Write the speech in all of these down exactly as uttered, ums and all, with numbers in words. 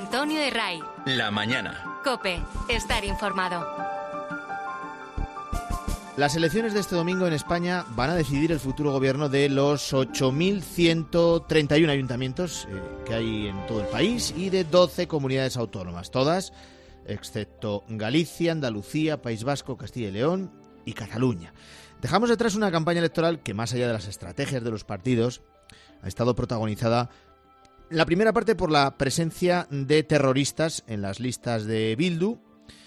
Antonio Herray. La mañana. COPE. Estar informado. Las elecciones de este domingo en España van a decidir el futuro gobierno de los ocho mil ciento treinta y uno ayuntamientos eh, que hay en todo el país y de doce comunidades autónomas, todas, excepto Galicia, Andalucía, País Vasco, Castilla y León y Cataluña. Dejamos detrás una campaña electoral que, más allá de las estrategias de los partidos, ha estado protagonizada la primera parte por la presencia de terroristas en las listas de Bildu.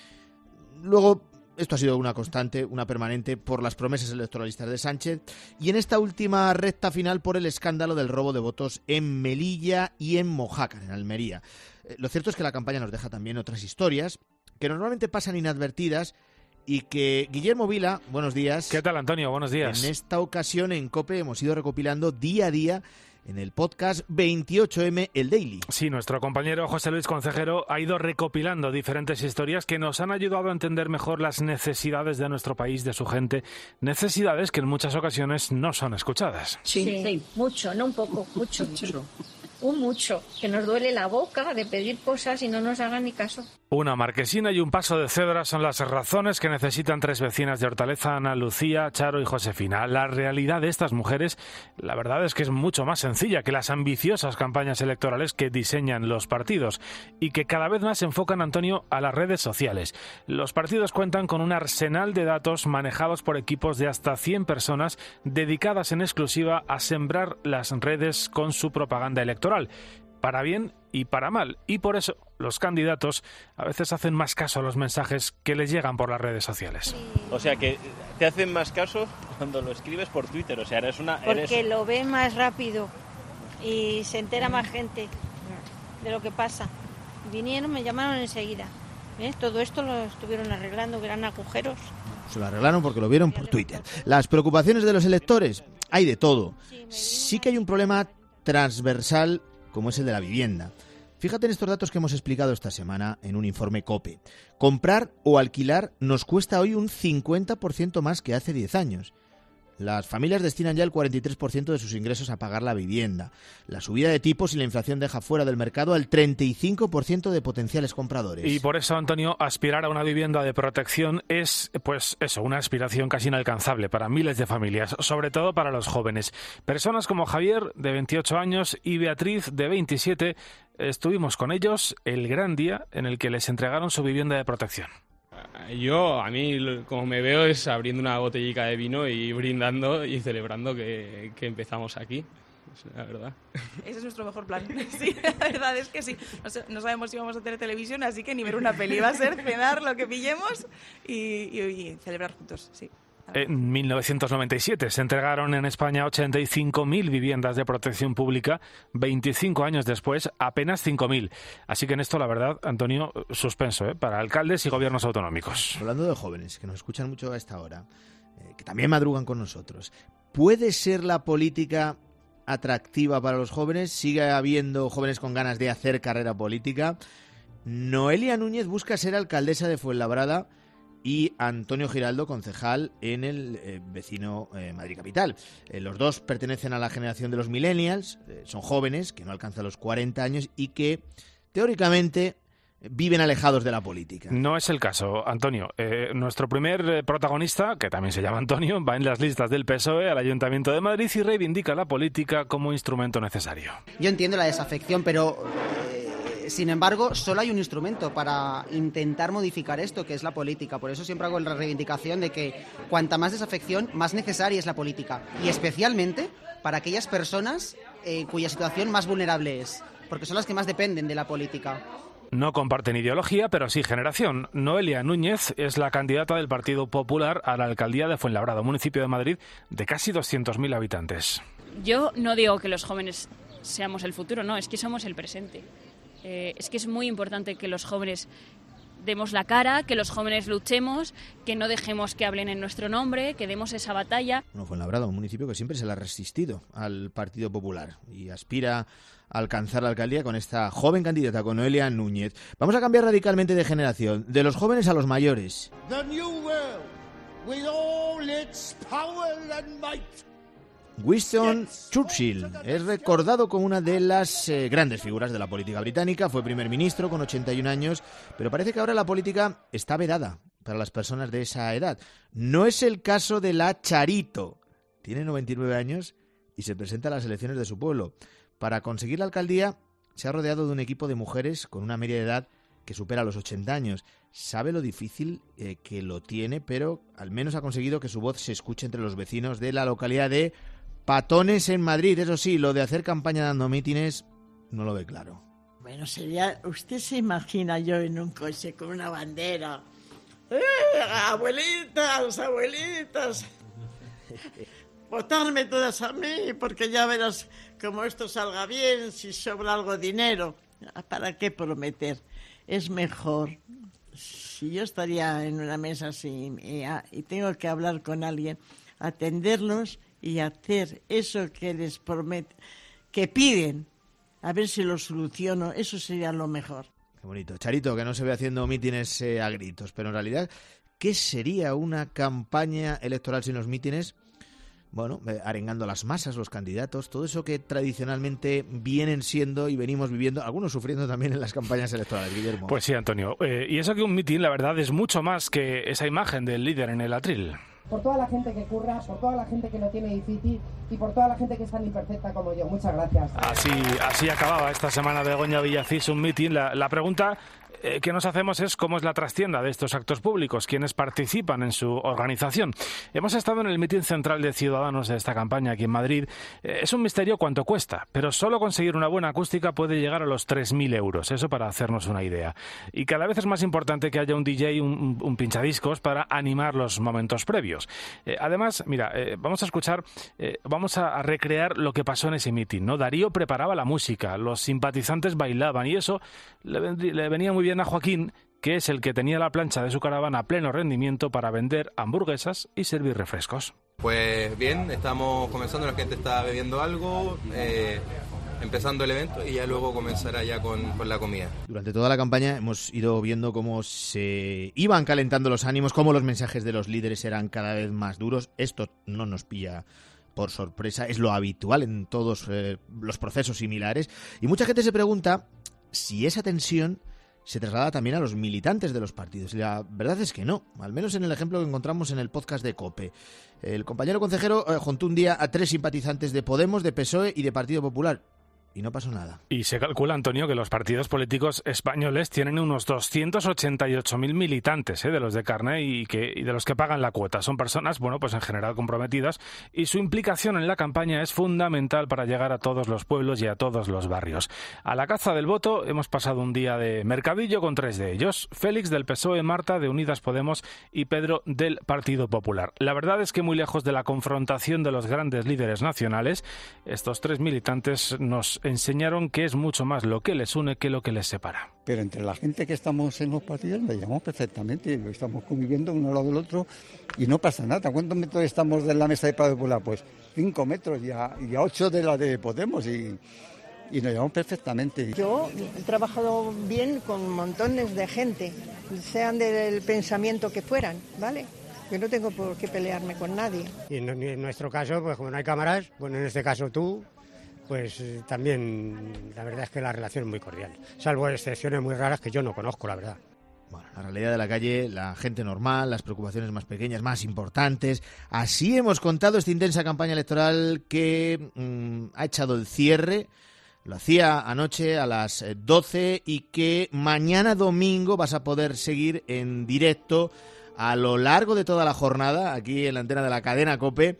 Luego, esto ha sido una constante, una permanente, por las promesas electoralistas de Sánchez. Y en esta última recta final por el escándalo del robo de votos en Melilla y en Mojácar, en Almería. Eh, lo cierto es que la campaña nos deja también otras historias que normalmente pasan inadvertidas y que Guillermo Vila, buenos días. ¿Qué tal, Antonio? Buenos días. En esta ocasión en COPE hemos ido recopilando día a día en el podcast veintiocho eme, el Daily. Sí, nuestro compañero José Luis Concejero ha ido recopilando diferentes historias que nos han ayudado a entender mejor las necesidades de nuestro país, de su gente, necesidades que en muchas ocasiones no son escuchadas. Sí, sí, mucho, no un poco, mucho, mucho. Un mucho, que nos duele la boca de pedir cosas y no nos hagan ni caso. Una marquesina y un paso de cebra son las razones que necesitan tres vecinas de Hortaleza, Ana Lucía, Charo y Josefina. La realidad de estas mujeres, la verdad es que es mucho más sencilla que las ambiciosas campañas electorales que diseñan los partidos y que cada vez más se enfocan, Antonio, a las redes sociales. Los partidos cuentan con un arsenal de datos manejados por equipos de hasta cien personas dedicadas en exclusiva a sembrar las redes con su propaganda electoral, para bien y para mal, y por eso los candidatos a veces hacen más caso a los mensajes que les llegan por las redes sociales. O sea que te hacen más caso cuando lo escribes por Twitter, o sea, eres una... Eres... Porque lo ve más rápido y se entera más gente de lo que pasa. Vinieron, me llamaron enseguida. ¿Ves? Todo esto lo estuvieron arreglando, que eran agujeros. Se lo arreglaron porque lo vieron por Twitter. Las preocupaciones de los electores, hay de todo. Sí que hay un problema transversal como es el de la vivienda. Fíjate en estos datos que hemos explicado esta semana en un informe COPE. Comprar o alquilar nos cuesta hoy un cincuenta por ciento más que hace diez años. Las familias destinan ya el cuarenta y tres por ciento de sus ingresos a pagar la vivienda. La subida de tipos y la inflación deja fuera del mercado al treinta y cinco por ciento de potenciales compradores. Y por eso, Antonio, aspirar a una vivienda de protección es, pues eso, una aspiración casi inalcanzable para miles de familias, sobre todo para los jóvenes. Personas como Javier, de veintiocho años, y Beatriz, de veintisiete, estuvimos con ellos el gran día en el que les entregaron su vivienda de protección. Yo, a mí, como me veo, es abriendo una botellica de vino y brindando y celebrando que, que empezamos aquí, la verdad. Ese es nuestro mejor plan. Sí, la verdad es que sí. No, sé, no sabemos si vamos a tener televisión, así que ni ver una peli. Va a ser cenar lo que pillemos y, y, y celebrar juntos, sí. En mil novecientos noventa y siete se entregaron en España ochenta y cinco mil viviendas de protección pública. veinticinco años después, apenas cinco mil. Así que en esto, la verdad, Antonio, suspenso, ¿eh? Para alcaldes y gobiernos autonómicos. Hablando de jóvenes, que nos escuchan mucho a esta hora, eh, que también madrugan con nosotros, ¿puede ser la política atractiva para los jóvenes? ¿Sigue habiendo jóvenes con ganas de hacer carrera política? Noelia Núñez busca ser alcaldesa de Fuenlabrada y Antonio Giraldo, concejal en el eh, vecino eh, Madrid Capital. Eh, los dos pertenecen a la generación de los millennials, eh, son jóvenes que no alcanzan los cuarenta años y que teóricamente viven alejados de la política. No es el caso, Antonio. Eh, nuestro primer eh, protagonista, que también se llama Antonio, va en las listas del P S O E al Ayuntamiento de Madrid y reivindica la política como instrumento necesario. Yo entiendo la desafección, pero... Eh... Sin embargo, solo hay un instrumento para intentar modificar esto, que es la política. Por eso siempre hago la reivindicación de que cuanta más desafección, más necesaria es la política. Y especialmente para aquellas personas eh, cuya situación más vulnerable es, porque son las que más dependen de la política. No comparten ideología, pero sí generación. Noelia Núñez es la candidata del Partido Popular a la alcaldía de Fuenlabrada, municipio de Madrid de casi doscientos mil habitantes. Yo no digo que los jóvenes seamos el futuro, no, es que somos el presente. Eh, es que es muy importante que los jóvenes demos la cara, que los jóvenes luchemos, que no dejemos que hablen en nuestro nombre, que demos esa batalla. Bueno, Fuenlabrada, un municipio que siempre se le ha resistido al Partido Popular y aspira a alcanzar la alcaldía con esta joven candidata, con Noelia Núñez. Vamos a cambiar radicalmente de generación, de los jóvenes a los mayores. The new world, with all its power and might. Winston Churchill es recordado como una de las eh, grandes figuras de la política británica. Fue primer ministro con ochenta y un años, pero parece que ahora la política está vedada para las personas de esa edad. No es el caso de la Charito. Tiene noventa y nueve años y se presenta a las elecciones de su pueblo. Para conseguir la alcaldía se ha rodeado de un equipo de mujeres con una media de edad que supera los ochenta años. Sabe lo difícil eh, que lo tiene, pero al menos ha conseguido que su voz se escuche entre los vecinos de la localidad de Patones en Madrid. Eso sí, lo de hacer campaña dando mítines no lo ve claro. Bueno, sería... ¿Usted se imagina yo en un coche con una bandera? ¡Eh, abuelitas, abuelitas! Votarme todas a mí, porque ya verás cómo esto salga bien, si sobra algo de dinero. ¿Para qué prometer? Es mejor... Si yo estaría en una mesa así y, y tengo que hablar con alguien, atenderlos y hacer eso que les prometen, que piden, a ver si lo soluciono, eso sería lo mejor. Qué bonito. Charito, que no se ve haciendo mítines eh, a gritos, pero en realidad, ¿qué sería una campaña electoral sin los mítines? Bueno, eh, arengando a las masas, los candidatos, todo eso que tradicionalmente vienen siendo y venimos viviendo, algunos sufriendo también en las campañas electorales, Guillermo. Pues sí, Antonio. Eh, y eso que un mitin, la verdad, es mucho más que esa imagen del líder en el atril. Por toda la gente que curra, por toda la gente que lo tiene difícil y por toda la gente que es tan imperfecta como yo. Muchas gracias. Así, así acababa esta semana Begoña Villacís un mitin. La, la pregunta eh, que nos hacemos es cómo es la trastienda de estos actos públicos, quiénes participan en su organización. Hemos estado en el mitin central de Ciudadanos de esta campaña aquí en Madrid. Eh, es un misterio cuánto cuesta, pero solo conseguir una buena acústica puede llegar a los tres mil euros. Eso para hacernos una idea. Y cada vez es más importante que haya un D J, un, un, un pinchadiscos para animar los momentos previos. Eh, además, mira, eh, vamos a escuchar, eh, vamos a, a recrear lo que pasó en ese mitin, ¿no? Darío preparaba la música, los simpatizantes bailaban y eso le, le venía muy bien a Joaquín, que es el que tenía la plancha de su caravana a pleno rendimiento para vender hamburguesas y servir refrescos. Pues bien, estamos comenzando, la gente está bebiendo algo, eh, empezando el evento y ya luego comenzará ya con, con la comida. Durante toda la campaña hemos ido viendo cómo se iban calentando los ánimos, cómo los mensajes de los líderes eran cada vez más duros. Esto no nos pilla por sorpresa, es lo habitual en todos eh, los procesos similares. Y mucha gente se pregunta si esa tensión se traslada también a los militantes de los partidos. Y la verdad es que no, al menos en el ejemplo que encontramos en el podcast de COPE. El compañero consejero eh, juntó un día a tres simpatizantes de Podemos, de P S O E y de Partido Popular. Y no pasó nada. Y se calcula, Antonio, que los partidos políticos españoles tienen unos doscientos ochenta y ocho mil militantes, ¿eh? de los de carne y, que, y de los que pagan la cuota. Son personas, bueno, pues en general comprometidas y su implicación en la campaña es fundamental para llegar a todos los pueblos y a todos los barrios. A la caza del voto hemos pasado un día de mercadillo con tres de ellos. Félix del P S O E, Marta de Unidas Podemos y Pedro del Partido Popular. La verdad es que muy lejos de la confrontación de los grandes líderes nacionales, estos tres militantes nos enseñaron que es mucho más lo que les une que lo que les separa. Pero entre la gente que estamos en los partidos lo llevamos perfectamente, lo estamos conviviendo uno al lado del otro y no pasa nada. ¿Cuántos metros estamos de la mesa de Partido Popular? Pues cinco metros y a, y a ocho de la de Podemos y, y nos llevamos perfectamente. Yo he trabajado bien con montones de gente, sean del pensamiento que fueran, ¿vale? Yo no tengo por qué pelearme con nadie. Y en, en nuestro caso, pues como no hay cámaras, bueno, en este caso tú, pues eh, también la verdad es que la relación es muy cordial, salvo excepciones muy raras que yo no conozco, la verdad. Bueno, la realidad de la calle, la gente normal, las preocupaciones más pequeñas, más importantes. Así hemos contado esta intensa campaña electoral que mmm, ha echado el cierre. Lo hacía anoche a las doce y que mañana domingo vas a poder seguir en directo a lo largo de toda la jornada aquí en la antena de la cadena COPE.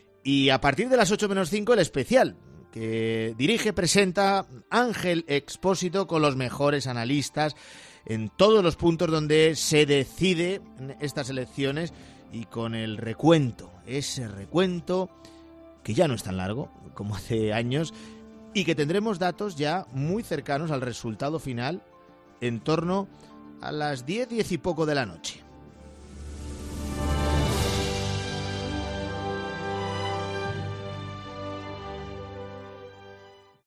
Y a partir de las ocho menos cinco el especial que dirige, presenta Ángel Expósito con los mejores analistas en todos los puntos donde se decide estas elecciones y con el recuento, ese recuento que ya no es tan largo como hace años y que tendremos datos ya muy cercanos al resultado final en torno a las diez, diez y poco de la noche.